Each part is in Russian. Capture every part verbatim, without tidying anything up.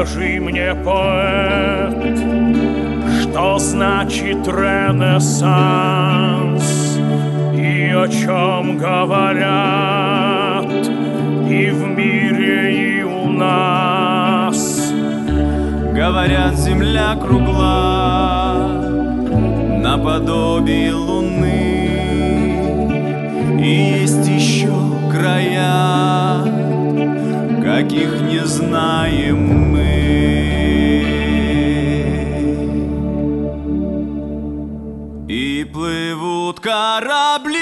Скажи мне, поэт, что значит Ренессанс и о чем говорят и в мире, и у нас? Говорят, земля кругла наподобие луны, и есть еще края, каких не знаем мы. И плывут корабли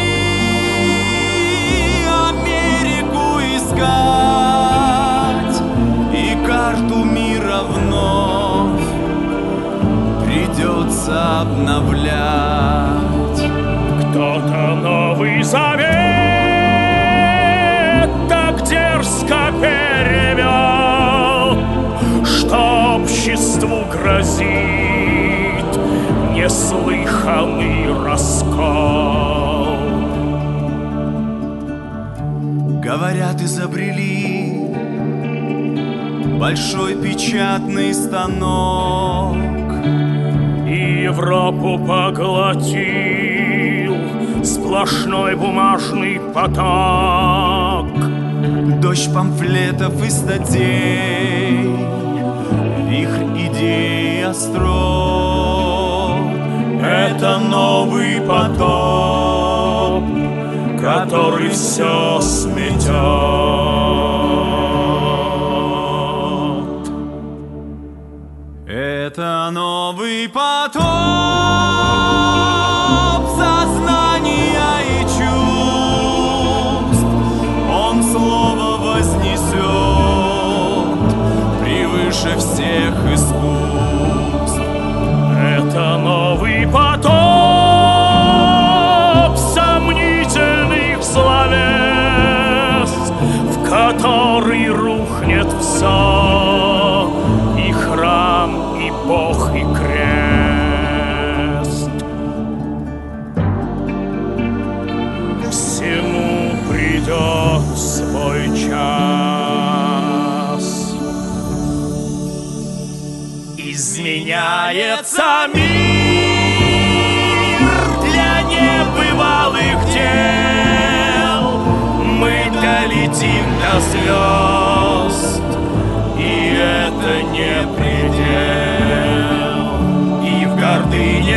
Америку искать, и карту мира вновь придется обновлять. Кто-то Новый Завет так дерзко перевел, что обществу грозит неслыханный раскол. Говорят, изобрели большой печатный станок, И Европу поглотил сплошной бумажный поток. дождь памфлетов и статей, вихрь идей и остров. Это новый потоп, который все сметет. Это новый потоп сознания и чувств. Он слово вознесет превыше всех искусств. Это новый потоп сомнительных словес, в который рухнет все, и храм, и Бог, и крест. Всему придет свой час. Изменяется мир для небывалых дел. Мы долетим до звезд, и это не предел. И в гордыне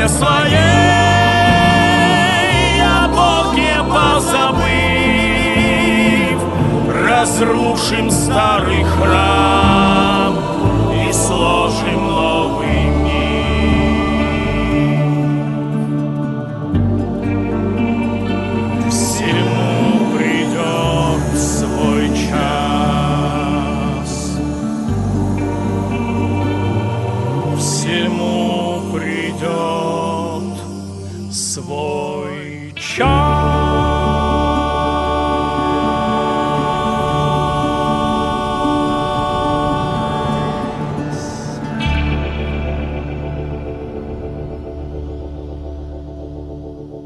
своей, о Боге позабыв, разрушим старый храм и сложим новый мир. Всему придет свой час. Всему придет свой